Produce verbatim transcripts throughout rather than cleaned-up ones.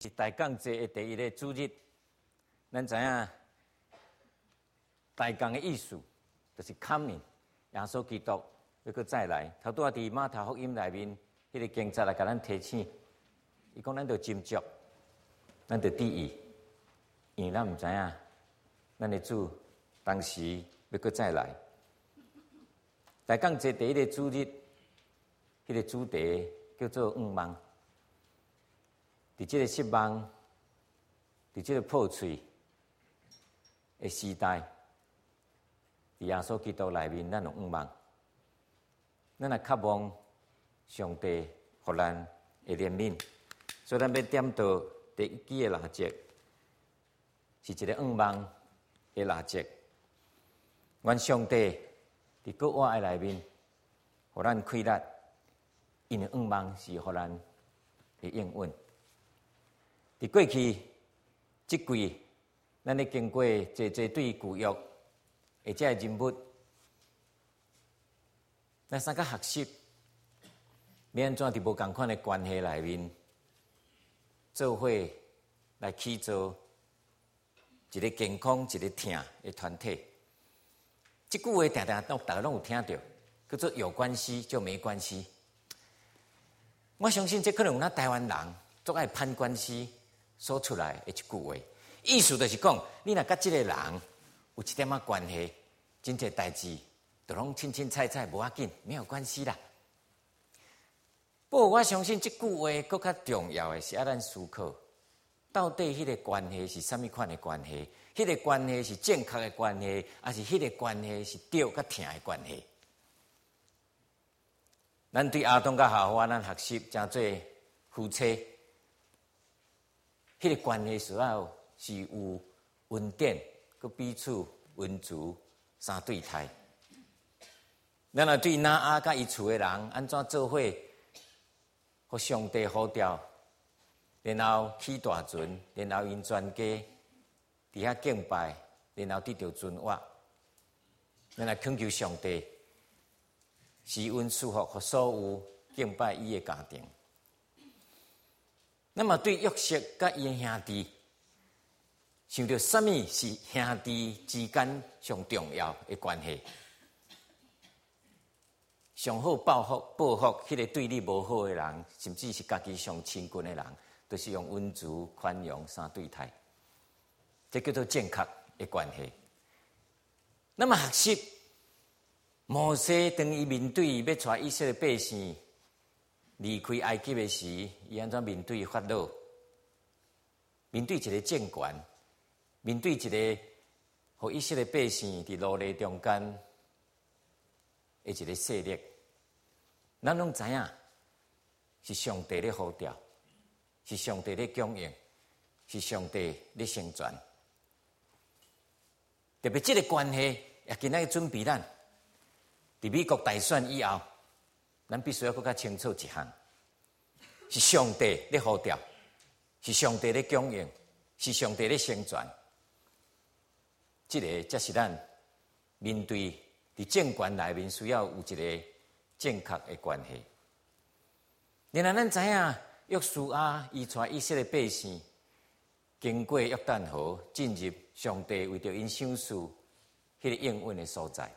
是大港节的第一个主日，咱知影大港的意思就是 coming， 耶稣基督要搁再来。头拄仔伫马太福音内面，迄、那个经节来甲咱提醒，伊讲咱着斟酌，咱着注意，因为咱毋知影，咱的主当时要搁再来。大港节第一个主日，迄、那个主题叫做五梦。伫即个失望，伫即个破碎的时代，伫耶稣基督内面，咱有五梦。咱也渴望上帝互咱的怜悯，所以咱要点到第一支的六节，是一个五梦的六节。愿上帝伫国我的内面，互咱开力，因为五梦是互咱的应允。伫过去即季，咱咧经过侪侪对旧约或者人物，咱三个学习，要安怎伫无共款的关系内面，做伙来去做一个健康、一个疼的团体。即句话常常都大家拢有听到，叫做有关系就没关系。我相信这可能有咱台湾人最爱攀关系。说出来的一句话，意思就是讲，你若甲即个人有一点仔关系，真侪代志都拢清清菜菜，无要紧，没有关系啦。不过我相信即句话更较重要的是要咱思考，到底迄个关系是啥物款的关系？迄、那个关系是正确的关系，还是迄个关系是对甲疼的关系？咱对阿东甲夏娃，咱学习真做夫妻。迄个关系需要是有稳定，佮彼此温足三对待。咱若对拿阿甲伊厝的人安怎做伙，互上帝呼召，然后起大船，然后因全家伫遐敬拜，然后得到尊活。咱来恳求上帝施恩赐福，互所有敬拜伊的家庭。那么对约瑟甲伊的兄弟，想到什么是兄弟之间上重要的关系？上好报复报复迄个对你无好的人，甚至是家己上亲近的人，都、就是用温柔宽容相对待，这叫做正确的关系。那么学习摩西当伊面对要带以色列百姓离开埃及的时，伊安怎面对法老？面对一个政权，面对一个互以色列百姓伫路途中间的一个势力，咱拢知影是上帝咧呼召，是上帝咧供应，是上帝咧成全。特别这个关系也今仔准备咱伫美国大选以后。咱必须要更加清楚一项，是上帝咧呼召，是上帝咧供应，是上帝咧成全。这个才是咱面对伫政权内面需要有一个正确的关系。然后咱知影约书亚伊带以色列百姓经过约旦河，进入上帝为着因享受迄个应允的所在。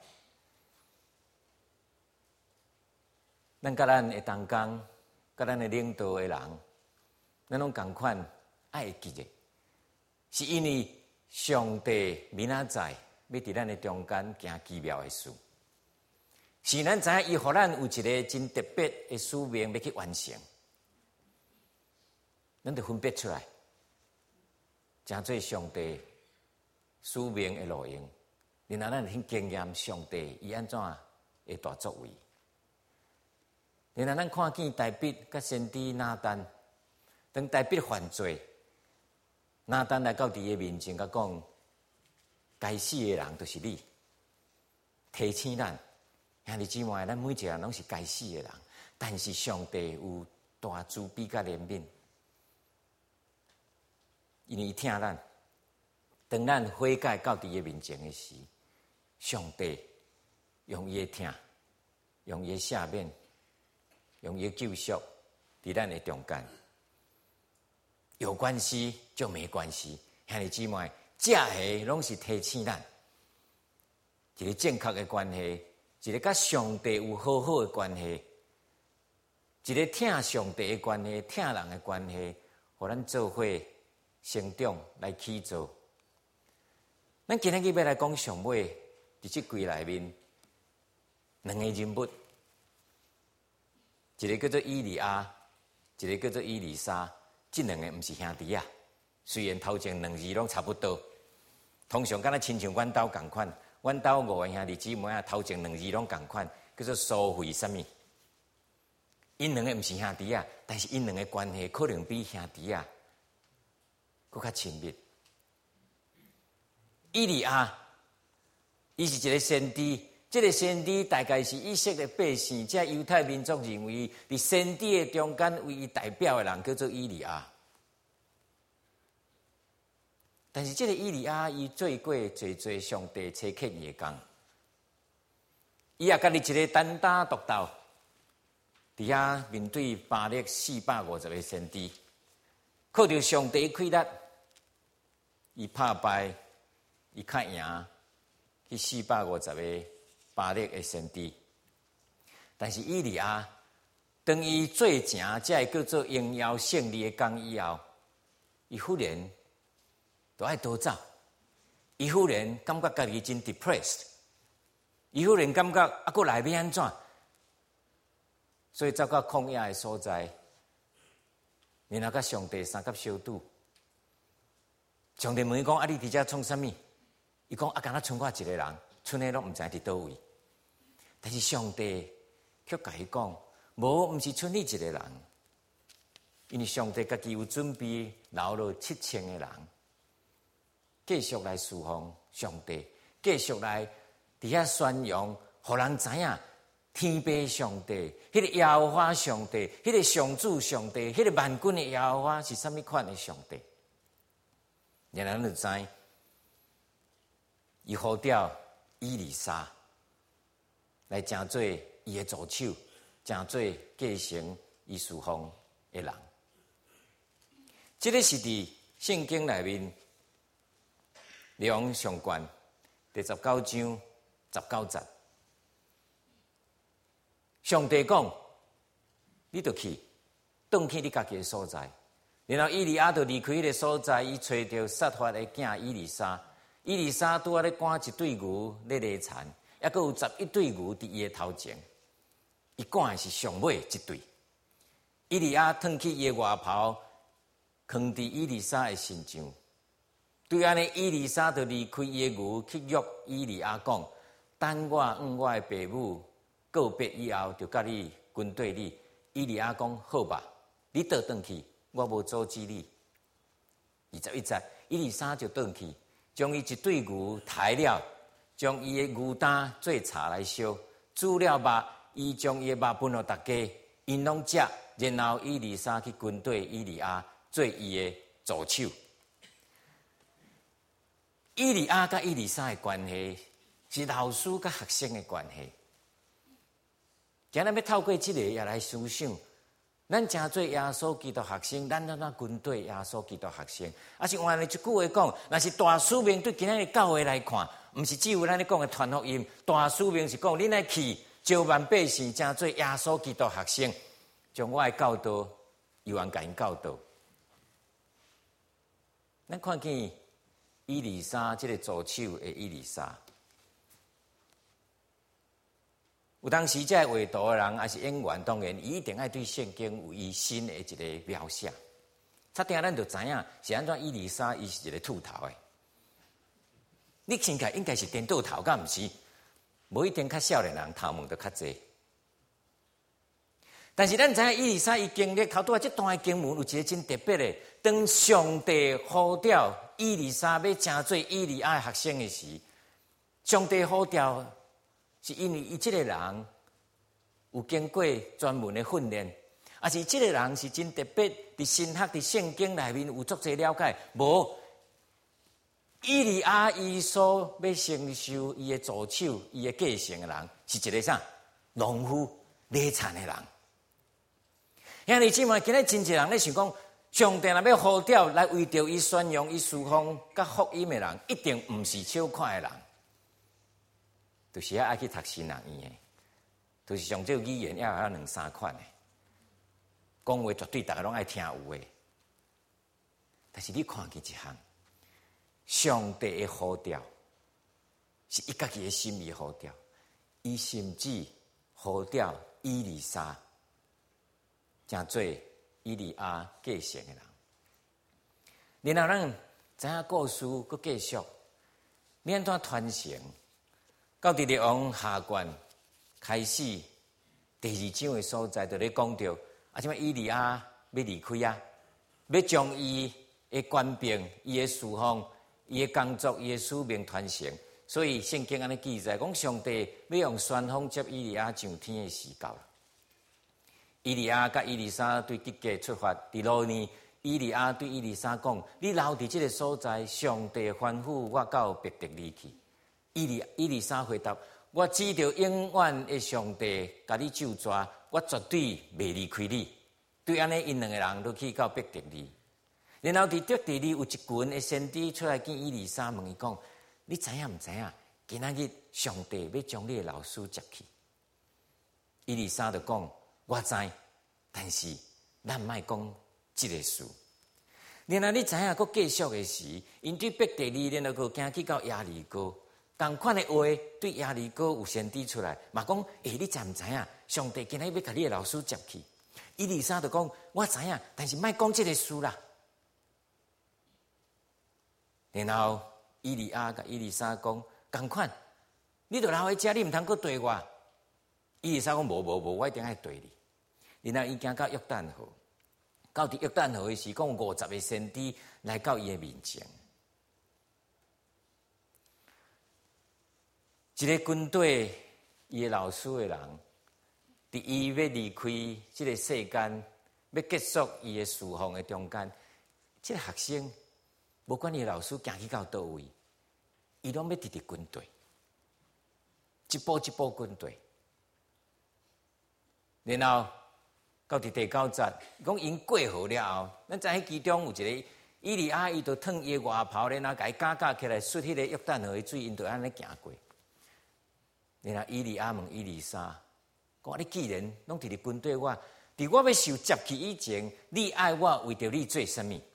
咱甲咱的同工，甲咱的领导的人，咱拢共款爱记着，是因为上帝明仔载要伫咱的中间行奇妙的事，是咱知影伊互咱有一个真特别的使命要去完成，咱得分别出来，真做上帝使命的路用，然后咱去经验上帝伊安怎的大作为。然后咱看见大卫甲先知拿单，当大卫犯罪，拿单来到伫伊面前，甲讲：该死的人就是你，提醒咱兄弟姊妹，咱每一个人拢是该死的人，但是上帝有大慈悲甲怜悯，因为伊听咱，当咱悔改到伫伊面前的时，上帝用伊的听，用伊的赦免。用伊救赎伫咱的中间， 有关系就没关系。兄弟姊妹，这些拢是提醒咱一个正确的关系，一个甲上帝有好好的关系，一个听上帝的关系，听人的关系，互咱做伙成长来起造。咱今日要来讲上尾伫即季内面两个人物，一个叫做以利亚，一个叫做以利沙。这两个毋是兄弟啊，虽然头前两字拢差不多，通常敢若亲像阮兜共款，阮兜五个兄弟姊妹啊，头前两字拢共款，叫做苏费什么。因两个毋是兄弟啊，但是因两个关系可能比兄弟啊佫较亲密。以利亚，伊是一个先知，这个先知大概是以色列百姓，即犹太民族认为，伫先知的中间为伊代表的人叫做以利亚。但是这个以利亚，伊做过侪侪上帝差遣伊的工，伊也家己一个单打独斗，伫遐面对巴力四百五十个先知，靠着上帝的气力，伊拍败。伊较赢去四百五十个巴力的先知，但是以利亚当伊做成才会叫做荣耀胜利的工以后，伊忽然就爱逃走，伊忽然感觉家己真 depressed， 伊忽然感觉啊，佫来要安怎？所以走到旷野的所在，然后甲上帝三甲小拄，上帝问伊讲：啊，你伫遮创啥物？伊讲啊，敢若剩我一个人，剩的拢毋知伫倒位。但是上帝却甲伊讲：无，毋是剩你一个人，因为上帝家己有准备留了七千个人，继续来侍奉上帝，继续来伫遐宣扬，互人知影天父上帝，迄、那个耶和华上帝，迄、那个上主上帝，迄、那个万军的耶和华是啥物款的上帝？然后咱就知。伊呼召以利沙来成做伊的助手，成做继承伊侍奉的人。这个是伫圣经内面量上悬第十九章十九节。上帝讲：你就去，转去你家己的所在。然后以利亚就离开迄个所在，伊找到撒法的囝以利沙。以利沙拄仔咧赶一对牛咧犁田，还佫有十一对牛伫伊的头前。伊赶的是上尾一对。以利亚脱去伊的外袍，藏伫以利沙的身上。对安尼，以利沙就离开伊的牛，去约以利亚讲：等我往我的父母告别以后，就甲你军队里。以利亚讲：好吧，你倒转去，我无阻止你。二十一节，以利沙就转去。将伊一对牛抬了，将伊的牛担做柴来烧，煮了肉，伊将伊的肉分互大家，因拢食。然后以利沙去军队以利亚做伊的助手。以利亚甲以利沙的关系是老师甲学生的关系。今日要透过这个也来思想。咱诚做耶稣基督学生，咱怎怎军队耶稣基督学生？啊是换了一句话讲，若是大使命对今日的教会来看，毋是只有咱咧讲的传福音。大使命是讲，恁来去招万百姓，诚做耶稣基督学生，将我的教导，有人甲因教导。咱看见以利沙这个助手的以利沙。有当时在画图的人，还是演员，当然伊一定爱对圣经有伊新的一个描写。差点咱就知影是安怎以利沙伊是一个秃头的。你听起来应该是颠倒头，敢毋是？无一定较少年人头毛都较济。但是咱知影以利沙伊经历头拄仔这段的经文有一个真特别的，当上帝呼召以利沙要成做以利亚的学生的时，上帝呼召。是因为伊这个人有经过专门的训练，啊是这个人是真特别，伫神学、伫圣经内面有足侪了解。无以利亚伊所要承受伊的助手、伊的继承的人，是一个啥？农夫、犁田的人。兄弟姊妹，今日真侪人咧想讲， 上帝若要呼召来为着伊宣扬伊侍奉甲福音的人，一定毋是少看的人，就是爱去读神学院的，就是上少语言要有两三款的，讲话绝对大家拢爱听有的。但是你看见一项，上帝的呼召是伊家己的心意呼召，伊甚至呼召以利沙，正做以利亚继承的人。然后咱知影故事佫继续，你安怎传承？到伫列王下卷开始第二章的所在，就咧讲到啊，即摆以利亚要离开啊，要将伊的官兵、伊的侍奉、伊的工作、伊的使命传承。所以圣经安尼记载，讲上帝要用旋风接以利亚上天的时到了。以利亚甲以利沙对吉甲出发，伫路呢，以利亚对以利沙讲：你留伫即个所在，上帝吩咐我到别地离去。以利以利沙回答：我知道永远的上帝甲你救抓，我绝对袂离开你。对安尼，因两个人都去到别地里。然后伫别地里有一群的先知出来见以利沙，问伊讲：你知影毋知影？今仔日上帝要将你的老师接去。以利沙就讲：我知，但是咱莫讲即个事。然后你知影，佫继续的时，因对别地里，然后佫行去到亚利哥，同款的话对亚利哥有先知出来，嘛讲：诶，你知毋知影？上帝今仔日要甲你的老师接去。以利沙就讲：我知影，但是莫讲即个事啦。然后以利亚甲以利沙讲：同款，你著留喺遮，你毋通佫对我。以利沙讲：无无无，我一定爱对你。然后伊行到约旦河，到伫约旦河的时，讲五十个先知来到伊的面前。一个军队，伊的老师的人，伫伊要离开即个世间，要结束伊的侍奉的中间，即、这个学生，无管伊的老师行去到倒位，伊拢要直直军队，一步一步军队。然后到伫第九节，讲因过河了后，咱知影其中有一个以利亚，伊就脱伊的外袍，然后甲伊架架起来，顺迄个约旦河的水，因就安尼行过。然后以利亚问以利沙，讲：你既然拢伫咧军队我，伫我要受接去以前，你爱我为着你做甚物？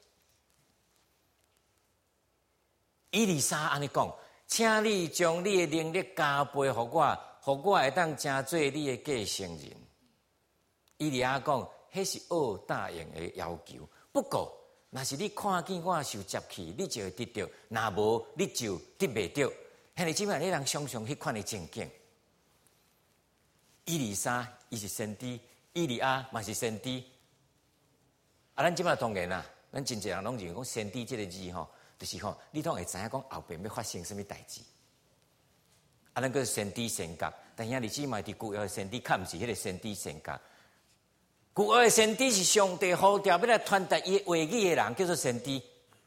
以利沙安尼讲：请你将你的能力加倍予我，予我会当成做你的继承人。以利亚讲：迄是恶答应的要求。不过，若是你看见我受接去，你就会得到；若无，你就得袂到。兄弟姊妹，你人想象迄款的情景。以利沙伊是先知，以利亚嘛是先知。啊，咱即摆当然啦，咱真侪人拢认为讲先知即个字吼，就是吼，你拢会知影讲后边要发生什么代志。啊，咱个先知先觉，但兄弟姊妹伫旧约的先知，较毋是迄个先知先觉。旧约的先知是上帝呼召要来传达伊话语的人，叫做先知。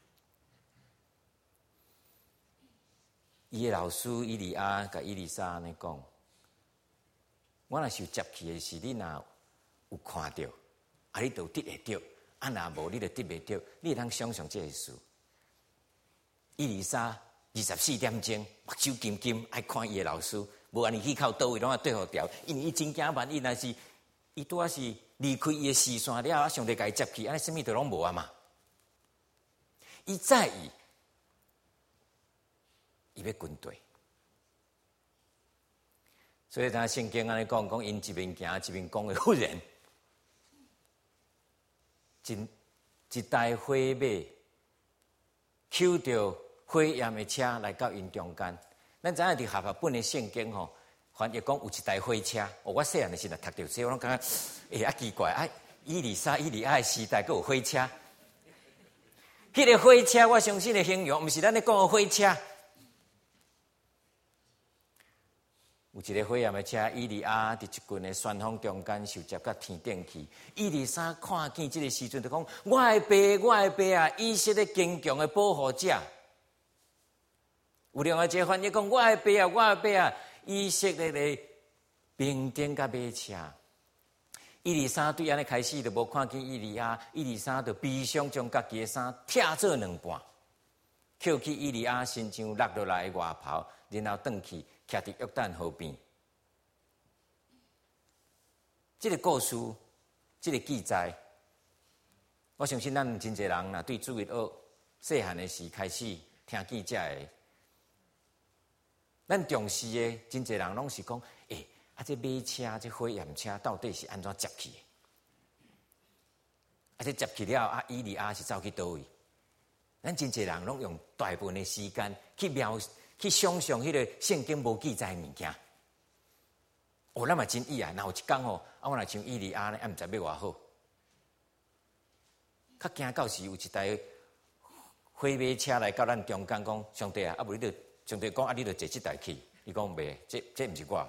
伊的老师以利亚甲以利沙安尼讲：我若受接去的是你若有看到，啊，你就得会到；啊，若无你就得袂到。你会通想象这个事。以利沙二十四点钟目睭金金爱看伊的老师，无安尼去靠倒位拢要对互调，因为伊真惊万一若是伊拄啊是离开伊的视线了，啊，上帝甲伊接去，安尼什物都拢无啊嘛。伊在意。伊要军队，所以咱圣经安尼讲，讲因一面行一面讲的，忽然，一一台火马，抽着火焰的车来到因中间。咱知影伫下巴本的圣经吼，翻译讲有一台火车。哦，我细汉的时候读到这，我拢感觉诶，啊奇怪，啊，以利沙、以利亚的时代，佫有火车。迄个火车，我相信的形容，毋是咱咧讲的火车。有一个火焰的车，以利亚伫一群的旋风中间受接到天顶去。以利沙看见这个时阵，就讲：我的爸，我的爸啊！以色列坚强的保护者。有另外一个翻译讲：我的爸啊，我的爸啊！以色列的兵丁甲马车。 伊丽莎对安尼开始就无看见伊利亚，伊丽莎就悲伤将家己的衫拆做两半，捡去伊利亚身上落落来的外袍，然后转去徛伫约旦河边。这个故事，这个记载，我相信咱真侪人若对主日学细汉的时开始听见这个，咱重视的真侪人拢是讲，诶、欸，啊，这马车、这火焰车到底是安怎接去的？啊，这接去了，啊，伊利亚是走去倒位？咱真侪人拢用大部分的时间去描、去想象迄个圣经无记载的物件。哦，咱嘛真意啊！若有一天吼，啊，我若像伊利亚呢，啊，毋知要偌好。较惊到时有一台火马车来到咱中间，讲上帝啊，啊无你着上帝讲啊，你着坐即台去。伊讲袂，这这毋是我。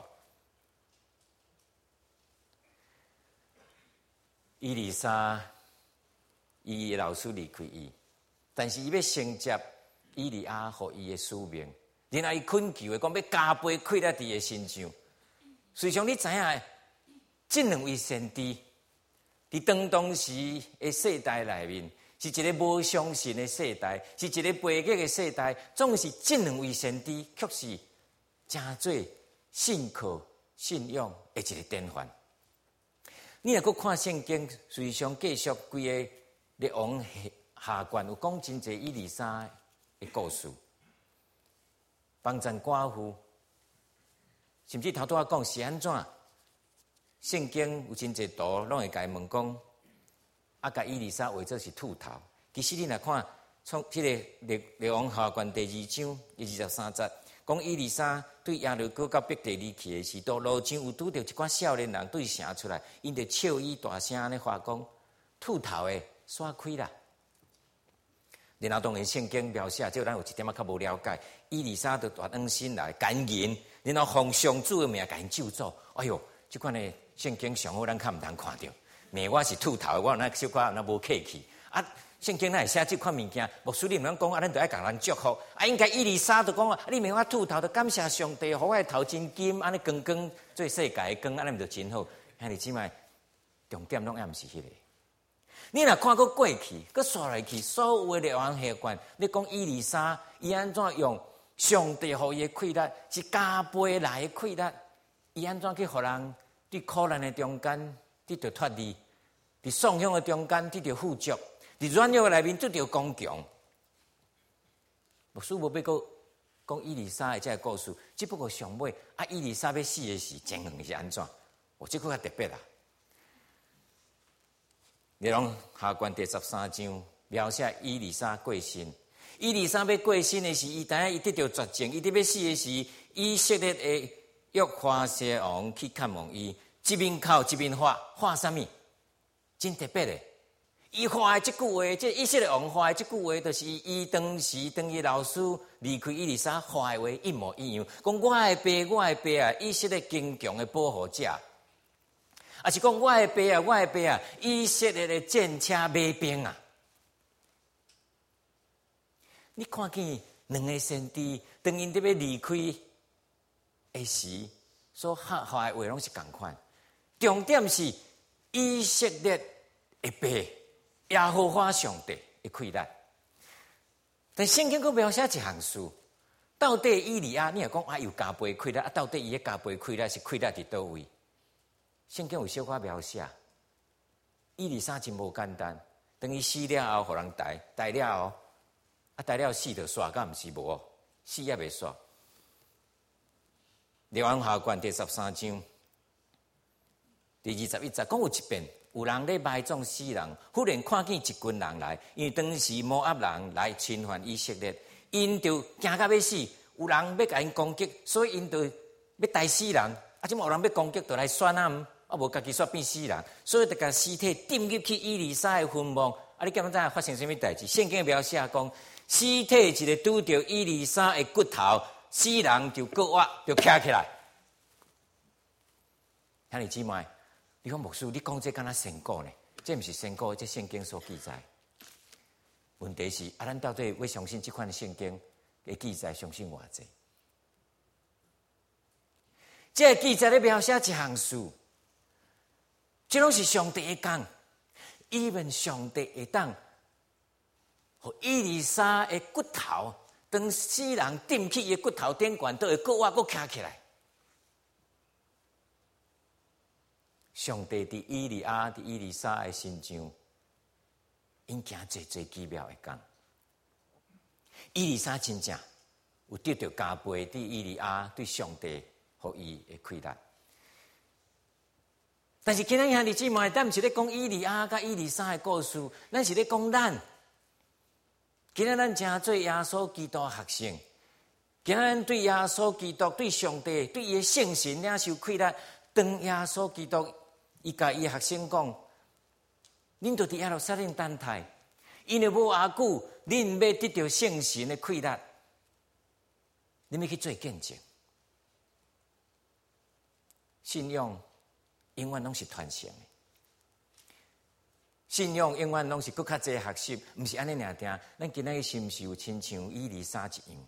伊丽莎，伊的老师离开伊，但是伊要承接伊利亚互伊的使命，然后伊恳求的讲要加倍亏在伫的身上。实际上，你知影，这两位先知，伫当当时的世代内面，是一个无相信的世代，是一个背逆的世代。总是这两位先知，却是真做信靠、信仰的一个典范。你若阁看圣经，实际上继续规个列王下卷有讲真侪伊丽莎的故事，帮助寡妇。甚至头拄仔讲是安怎？圣经有真侪图，拢会甲伊问讲，啊，甲伊丽莎画做是兔头。其实你若看从迄个列列王下卷第二章第二十三节，讲伊丽莎对亚勒哥到北地离去的时，到路上有拄着一寡少年人对城出来，因着笑语大声安尼话讲，兔头的刷开啦。然后当然圣经描写，即咱有一点仔较无了解，伊丽莎就大恩心来感言。然后奉上主的名甲因咒诅，哎哟，即款的圣经上好，咱较毋通看到。骂我是兔头，我有那小可那无客气。啊，圣经那会写即款物件，牧师你毋通讲啊，咱着爱甲人祝福。啊，应该伊丽莎就讲啊，你骂我兔头，就感谢上帝，互我的头真金，安尼光光做世界的光，安尼毋就真好。兄弟姊妹，重点拢也毋是迄个。你若看过过去，佮刷来去，所有的列王下卷，你讲伊丽莎伊安怎用？上帝予伊的气力是加倍来的气力，伊安怎去互人伫苦难的中间得到脱离，伫丧享的中间得到富足，伫软弱的内面得到刚强。牧师无要讲讲伊丽莎的这个故事，只不过上尾啊，伊丽莎要死的时情形是安怎？我这个较特别啦。内容下卷第十三章描写伊丽莎过身。伊丽莎要过身的时，伊等下伊得到绝症，伊伫要死的时，以色列的约哈谢王去看望伊，一面哭一面画，画啥物？真特别的，伊画的即句话，即以色列王画的即句话，就是伊当时当伊老师离开伊丽莎画的话一模一样。讲我的爸，我的爸啊，以色列坚强的保护者，啊是讲我的爸啊，我的爸啊，以色列的战车马兵啊。你看见两个先知，当因伫要离开的时，所下下的话拢是共款。重点是以色列的爸耶和华上帝的气力。但圣经佫描写一项事，到底以利亚，你若讲啊有加倍气力，啊到底伊的加倍气力是气力伫倒位？圣经有小可描写，以利沙真无简单，等于死了后，互人逮，逮了后。啊！大了死就煞，敢毋是无？死也袂煞。列王下卷第十三章第二十一节，讲有一遍，有人咧埋葬死人，忽然看见一群人来，因为当时摩押人来侵犯以色列，因就惊到要死，有人要甲因攻击，所以因就要逮死人。啊，即有人要攻击，就来选啊，啊无家己煞变死人，所以就甲尸体抌入去伊丽莎的坟墓。啊，你敢毋知发生什么代志？圣经描写讲。尸体一个拄着伊丽莎的骨头，死人就割挖就徛起来。兄弟姊妹，你讲牧师，你讲这敢若仙故呢？这毋是仙故，这圣经所记载。问题是啊，咱到底要相信这款圣经的记载，相信偌济？这个记载咧描写一项事， 这拢是上帝的讲，伊问上帝会当，互伊丽莎的骨头，当死人钉去伊的骨头顶悬，都会搁活搁徛起来。上帝伫伊利亚、伫伊丽莎的身上，因行最最奇妙的讲。伊丽莎真正有得到加倍对伊利亚对上帝互伊的亏待。但是今仔兄弟姊妹，咱毋是咧讲伊利亚甲伊丽莎的故事，咱是咧讲咱。今仔咱正做耶稣基督学生，今仔咱对耶稣基督、对上帝、对伊的圣神领受亏待。当耶稣基督伊甲伊学生讲，恁就伫耶路撒冷等待，因为无偌久，恁要得到圣神的亏待，恁要去做见证。信仰永远拢是传承的，信仰永远拢是更较济学习，毋是安尼尔定。咱今仔日是毋是有亲像伊丽莎一样，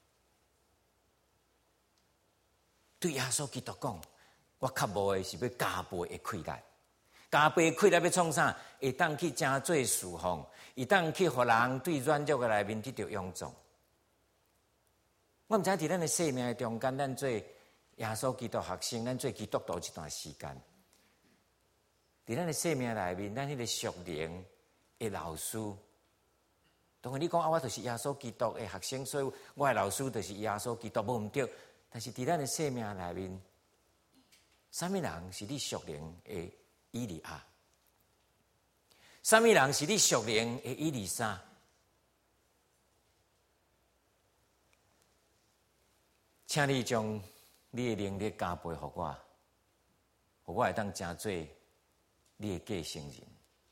对耶稣基督讲？我较无的是要加倍的亏待，加倍的亏待要创啥？会当去正做侍奉，会当去互人对软弱的内面得到帮助。我毋知伫咱的生命中间，咱做耶稣基督学生，咱做基督徒一段时间，伫咱的生命内面，咱迄个属灵的老师，当然你讲啊，我就是耶稣基督的学生，所以我的老师就是耶稣基督，无毋对。但是伫咱的生命内面，什么人是你属灵的伊利亚？什么人是你属灵的伊丽莎？请你将你的能力加倍给我，互我会当真做你的继承人。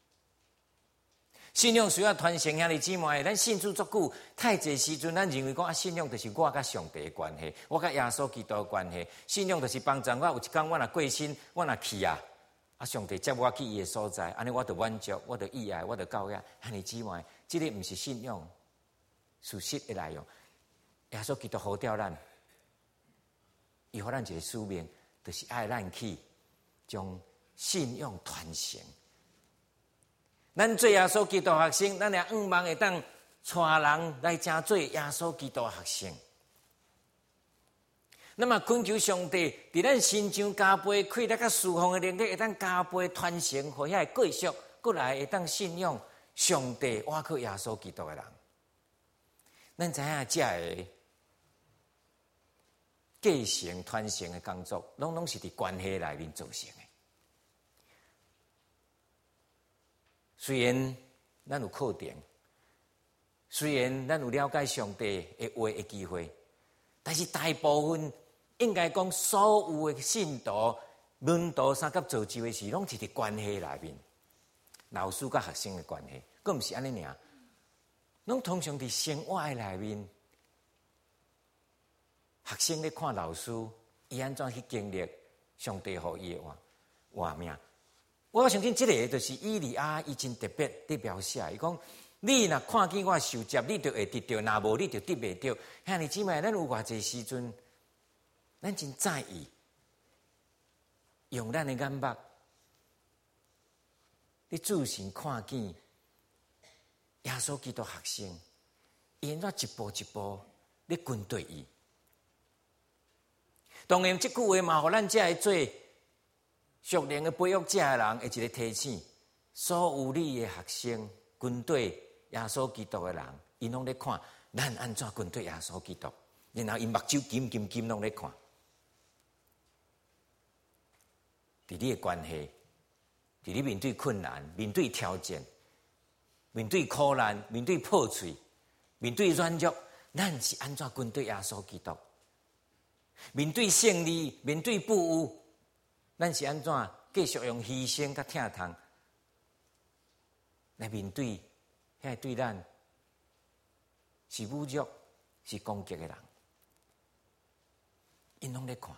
信仰需要传承，兄弟姊妹，咱信主足久，太济时阵，咱认为讲啊，信仰就是我甲上帝的关系，我甲耶稣基督的关系。信仰就是帮助我，有一天我若过身，我若去啊，啊，上帝接我去伊的所在，安尼我就满足，我就意爱，我就到遐。兄弟姊妹，这个毋是信仰事实的内容。耶稣基督呼召咱，伊互咱一个使命，就是爱咱去将信仰传承。咱做耶稣基督学生，咱也愿望会当带人来正做耶稣基督学生。那么恳求上帝伫咱身上加倍开力甲侍奉的能力，会当加倍传承，互遐继续过来会当信仰上帝，倚靠耶稣基督的人。咱知影这个继承传承的工作，拢拢是伫关系内面造成的。虽然咱有课程，虽然咱有了解上帝的话的机会，但是大部分应该讲所有的信徒、门徒三甲造就的事，拢是伫关系内面，老师甲学生的关系，佫毋是安尼尔，拢通常伫生活的内面，学生咧看老师，伊安怎去经历上帝互伊的活活命。我相信这个就是以利亚伊真特别的描写。伊讲：你若看见我受接，你就会得到；若无，你就得袂到。兄弟姊妹，咱有偌济时阵，咱真在意用咱的眼目，你仔细看见耶稣基督学生，伊安怎一步一步咧跟对伊。当然，这句话嘛，互咱遮会做属灵的培育者的人，会一个提醒：所有你的学生跟对耶稣基督的人，因拢咧看咱安怎跟对耶稣基督，然后因目睭金金金拢咧看。伫你的关系，伫你面对困难、面对挑战、面对苦难、面对破碎、面对软弱，咱是安怎跟对耶稣基督？面对胜利、面对不有。咱是安怎继续用牺牲甲疼痛来面对遐对咱是侮辱、是攻击的人？因拢咧看，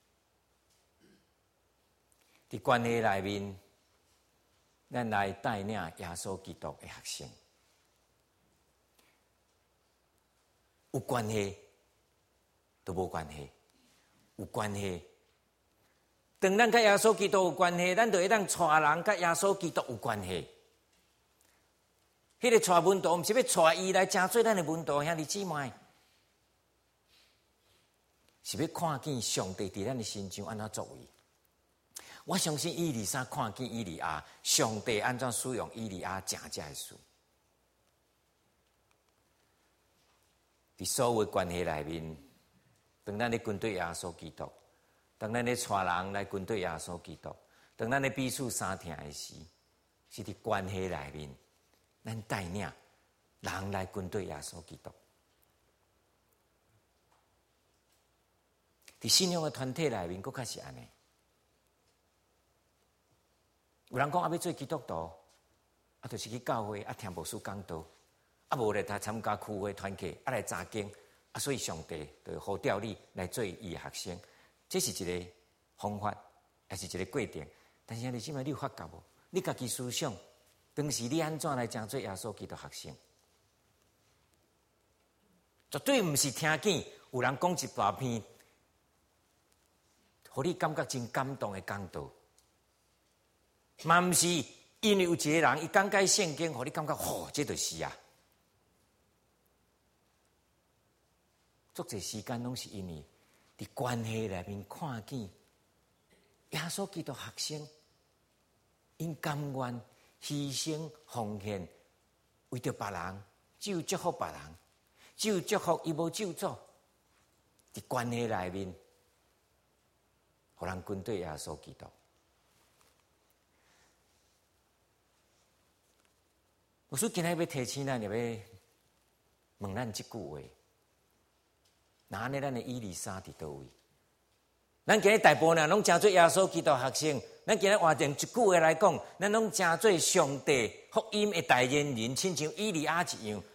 伫关系内面，咱来带领耶稣基督的学生，有关系都无关系，有关系。 当咱甲耶稣基督有关系，咱就会当带人甲耶稣基督有关系。迄个带门徒，毋是要带伊来成做咱的门徒，兄弟姊妹，是要看见上帝伫咱的心中安怎作为。我相信以利沙看见以利亚，上帝安怎使用以利亚，真正的事。伫所有的关系内面，当咱咧跟对耶稣基督，当咱咧带人来跟对耶稣基督，当咱咧彼此相听的时，是伫关系内面。咱带领人来跟对耶稣基督，伫信仰的团体内面，佫较是安尼。有人讲啊，要做基督徒，啊，就是去教会啊，听牧师讲道，啊，无来他参加区会团契，啊，来查经，啊，所以上帝就呼召你来做伊的学生，这是一个方法，也是一个过程。但是你即摆你有发觉无？你家己思想。当时你安怎来成做耶稣基督学生？绝对毋是听见有人讲一大篇，互你感觉真感动的讲道，嘛毋是因为有一个人伊讲解圣经，互你感觉吼，这就是啊。足侪时间拢是因为伫关系内面看见耶稣基督学生，因甘愿。牺牲奉献，为着别人，只有祝福别人，只有祝福伊无救助。伫关系内面，互人跟对耶稣基督。我说今日要提醒咱，要问咱一句话：那安尼，咱的以利沙伫倒位？咱今日大部分人拢真做耶稣基督学生。咱今日换成一句话来讲，咱拢真做上帝福音的代言人，亲像以利亚一样。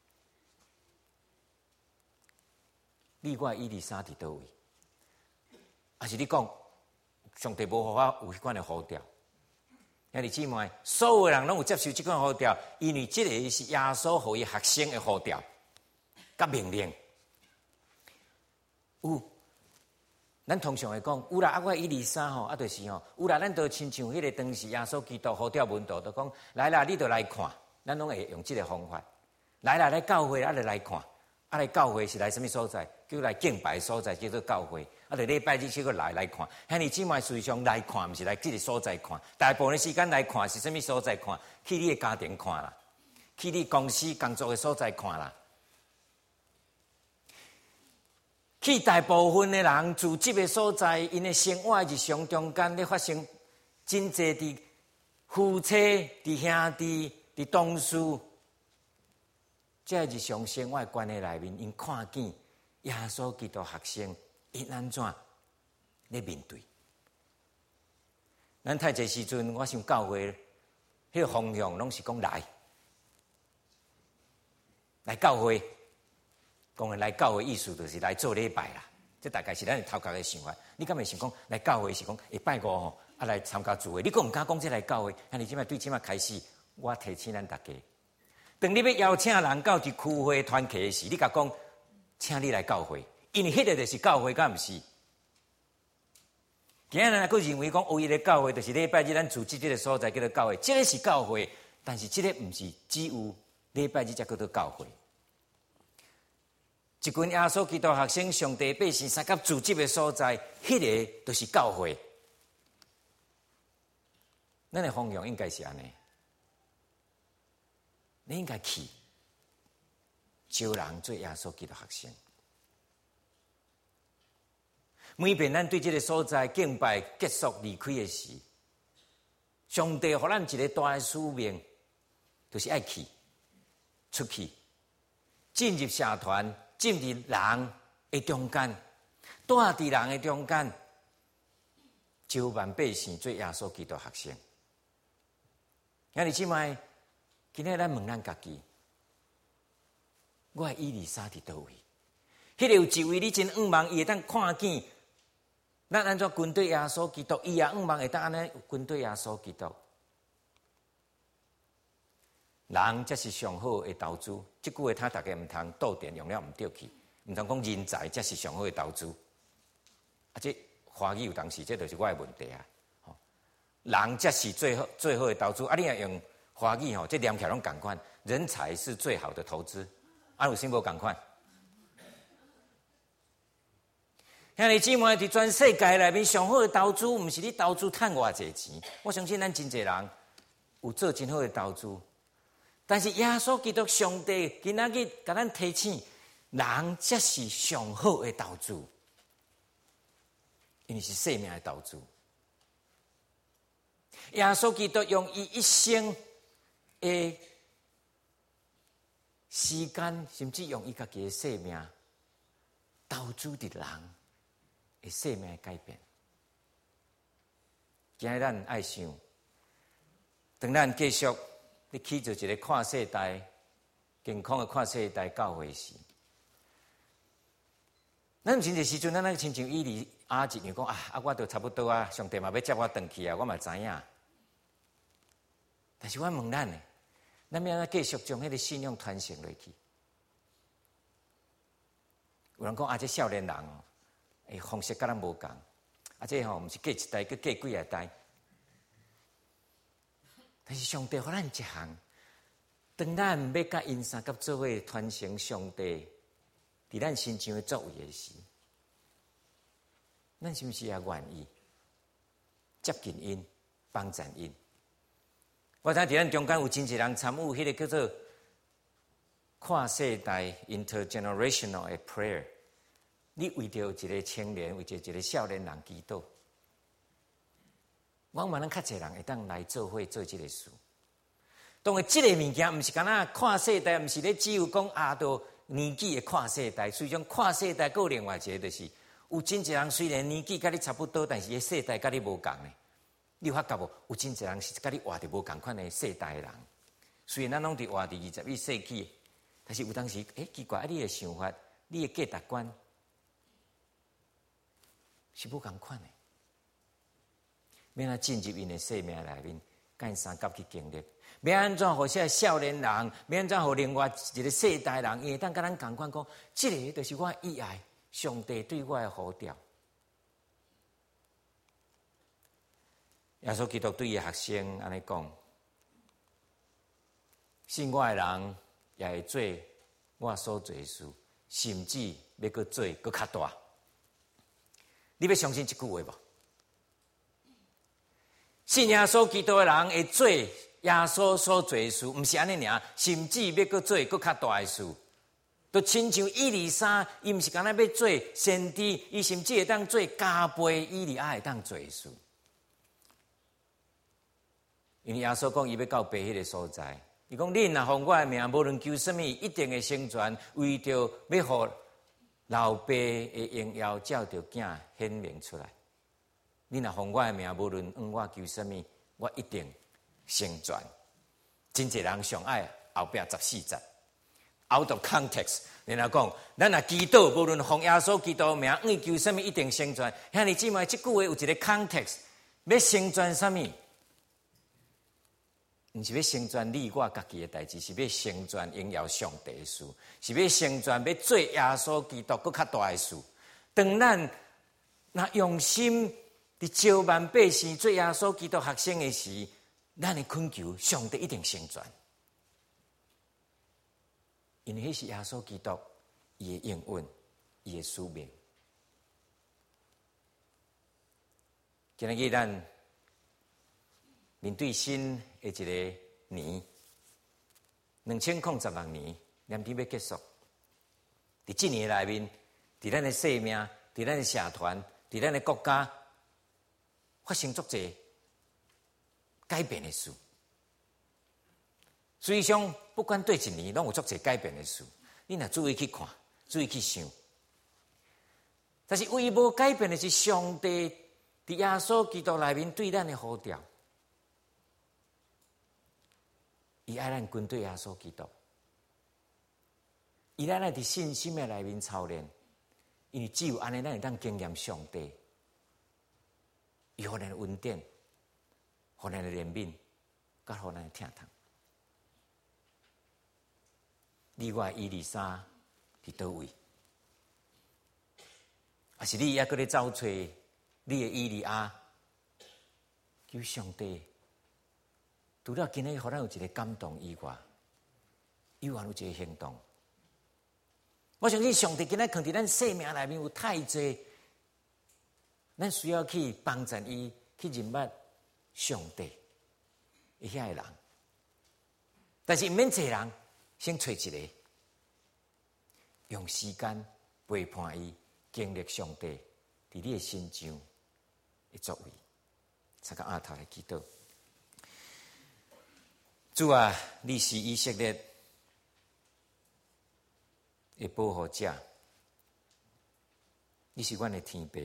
你我以利沙伫倒位？还是你讲上帝无互我有迄款的呼召？兄弟姊妹，所有人拢有接受这款呼召，因为这个是耶稣互伊学生的呼召，甲命令。有。咱通常会讲，有啦，啊，我以利沙吼，啊，就是吼，有啦，咱都亲像迄个当时耶稣基督呼召门徒，就讲来啦，你就来看，咱拢会用这个方法，来啦，来教会，啊，就来看，啊，来教会是来什么所在？叫来敬拜所在，叫做教会，啊，就礼拜日去个来来看，兄弟姊妹，实际上来看，毋是来这个所在看，大部分的时间来看是什么所在看？去你的家庭看啦，去你公司工作的所在看啦。去大部分的人住这个所在，因的生活日常中间咧发生真侪伫夫妻、伫兄弟、伫同事，这日常生活关系内面，因看见耶稣基督学生因安怎咧面对。咱太侪时阵，我想教会迄个方向拢是讲来来教会。讲来教会意思就是来做礼拜啦，这大概是咱头壳的想法。你敢会想讲来教会是讲下拜五吼，啊来参加聚会？你更毋敢讲这来教会？啊，你即摆对即摆开始，我提醒咱大家，当你要邀请人到一区会团契的时，你甲讲，请你来教会，因为迄个就是教会，敢毋是？今日人佫认为讲，唯一的教会就是礼拜日咱组织这个所在叫做教会，这个是教会，但是这个毋是只有礼拜日才叫做教会。一群耶稣基督学生、上帝百姓三甲组织的所在，迄、那个就是教会。咱的方向应该是安尼，你应该去招人做耶稣基督学生。每遍咱对这个所在敬拜结束离开的时，上帝给咱一个大的使命，就是爱去出去，进入社团。进入人的中间，住伫人的中间，招万百姓做耶稣基督学生。兄弟姊妹，今日咱问咱家己，我的以利沙伫倒位？迄个有一位你真仰望，伊会当看见咱安怎跟对耶稣基督，伊也仰望会当安尼跟对耶稣基督。人才是上好的投资，这句话他大概唔通倒电用了唔对去，唔通讲人才才是上好的投资。啊，这华语有当时，这就是我的问题啊。吼，人才是最好最好的投资。啊，你若用华语吼，这念起来拢共款，人才是最好的投资。啊，有啥无共款？兄弟姊妹，伫全世界内面上好的投资，毋是你投资赚偌济钱。我相信咱真侪人有做真好的投资，但是耶稣基督上帝今仔日甲咱提醒，人才是上好的投资，因为是生命的投资。耶稣基督用伊一生的时间，甚至用伊家己的生命投资伫人的生命的改变。今日咱爱想，当咱继续你去做一个跨世代、健康的跨世代教会时，咱真侪时阵，咱那亲像伊哩阿一样讲啊，啊，我都差不多啊，上帝嘛要接我回去啊，我嘛知影。但是我问咱呢，咱要继续将迄个信仰传承落去。有人讲啊，这少年人哦，诶，方式甲咱无共，啊，这吼毋是隔一代，佮隔几啊代。但是上帝互咱一项，当咱要甲因三甲做伙传承上帝伫咱身上的作为的时，咱是毋是也愿意接近因，帮助因？我知伫咱中间有真侪人参与迄个叫做跨世代 intergenerational 的 prayer。你为着一个青年，为着一个少年人祈祷，往往咱较侪人会当来做伙做这个事。当然，这个物件毋是干那跨世代，毋是咧只有讲啊，到年纪的跨世代。实际上，跨世代还有另外一个，就是有真侪人虽然年纪甲你差不多，但是迄世代甲你无共呢。你有发觉无？有真侪人是甲你活伫无共款的世代的人。虽然咱拢伫活伫二十一世纪，但是有当时，诶，奇怪，啊，你的想法，你的价值观是无共款的。要安怎进入因的生命内面，甲因三甲去经历？要安怎互些少年人？要安怎互另外一个世代人？伊会当甲咱共款讲，这个就是我意爱上帝对我的呼召。耶稣基督对伊学生安尼讲：信我的人也会做我所做的事，甚至要搁做搁较大。你要相信这句话无？信耶稣基督的人会做耶稣所做的事，毋是安尼尔，甚至要搁做搁较大的事。就亲像以利沙，伊毋是干那要做先知，伊甚至会当做加倍以利亚会当做的事。因为耶稣讲，伊要到爸迄个所在，伊讲：恁若奉我的名，无论求什么，一定会成全。为着要互老爸的荣耀，照着囝显明出来。恁若奉我的名，无论问我求什么，我一定成全。真侪人上爱后壁十四节 ，out of context， 然后讲，咱若祈祷，无论奉耶稣基督的名，问求什么，一定成全。兄弟姊妹，这句话有一个 context， 要成全什么？毋是要成全你我家己的代志，是要成全荣耀上帝的事，是要成全要做耶稣基督搁较大的事。当咱若用心伫招万百姓做耶稣基督学生的时，咱的恳求上帝一定成全，因为迄是耶稣基督伊的应允，伊的使命。今日咱面对新的一个年，两千零十六年年底要结束。伫这年内面，伫咱的生命，伫咱的社团，伫咱的国家，发生足侪改变的事。实际上，不管对一年，拢有足侪改变的事。你若注意去看，注意去想。但是唯一无改变的是上帝伫耶稣基督内面对咱的呼召。伊爱咱跟对耶稣基督，伊爱咱伫信心的内面操练，因为只有安尼，咱会当经验上帝，伊互咱的恩典，互咱的怜悯，甲互咱的疼痛。你我伊丽莎伫倒位？还是你还搁咧找找你的以利亚求上帝，除了今日互咱有一个感动以外，又还有一个行动。我相信上帝今日放伫咱生命内面有太多，咱需要去帮助伊去认捌上帝的遐个人。但是毋免侪人，先找一个，用时间陪伴伊经历上帝伫你的心上的作为。才甲额头来祈祷。主啊，你是以色列的保护者，你是阮的天父。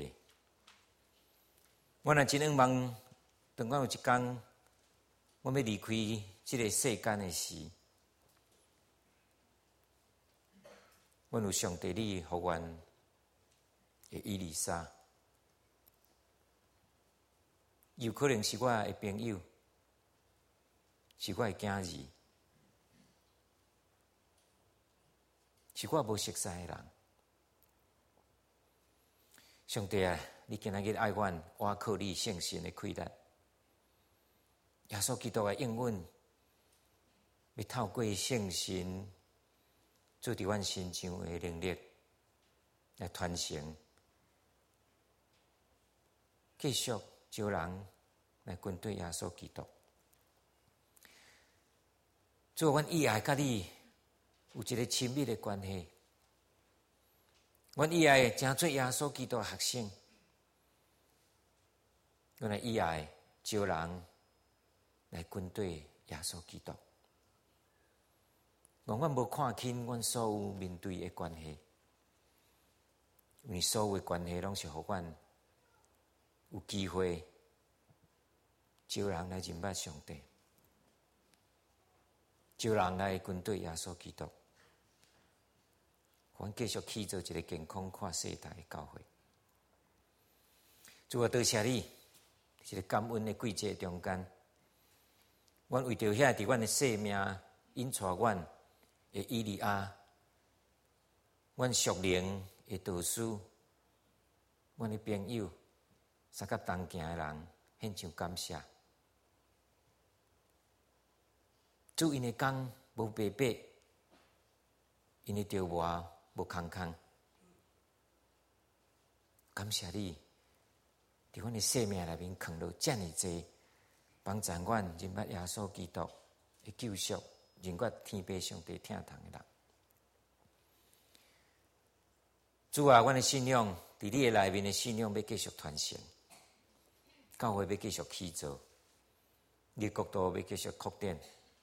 我若真仰望，当我有一天我要离开这个世间的时，阮有上帝你互阮的以利沙，有可能是我的朋友，是我的囝儿，是我无熟悉的人。上帝啊，你今仔日爱阮，我靠你圣神的开达。耶稣基督的应允，要透过圣神做伫阮身上的能力来传承，继续招人来跟对耶稣基督。做阮以后甲你有一个亲密的关系，阮以后正做耶稣基督的学生，阮来以后招人来跟对耶稣基督。我阮无看轻阮所有面对的关系，因为所有的关系拢是互阮有机会招人来认捌上帝，招人来跟对耶稣基督，阮继续去做一个健康看世代的教会。主啊，多谢你，一个感恩的季节中间，阮为着遐伫阮的生命引带阮的以利亚，阮属灵的导师，阮的朋友，三甲同行的人，献上感谢。主因的工无白白，因的着活无空空。感谢你，伫阮的生命内面放落遮尔济，帮助阮认捌耶稣基督的救赎，认捌天父上帝疼痛的人。主啊，阮的信仰伫你的内面的信仰要继续传承，教会要继续起造，你的国度要继续扩展。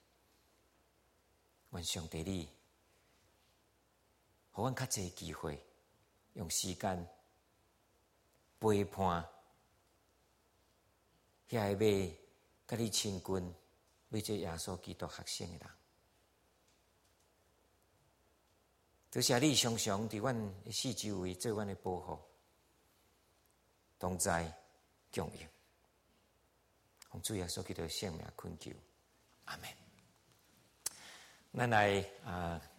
愿上帝你，互阮较侪机会，用时间陪伴遐个要甲你亲近、要做耶稣基督学生的人。多谢你常常伫阮的四周围做阮的保护、同在、供应，奉主耶稣基督的圣名恳求，阿门。咱来啊。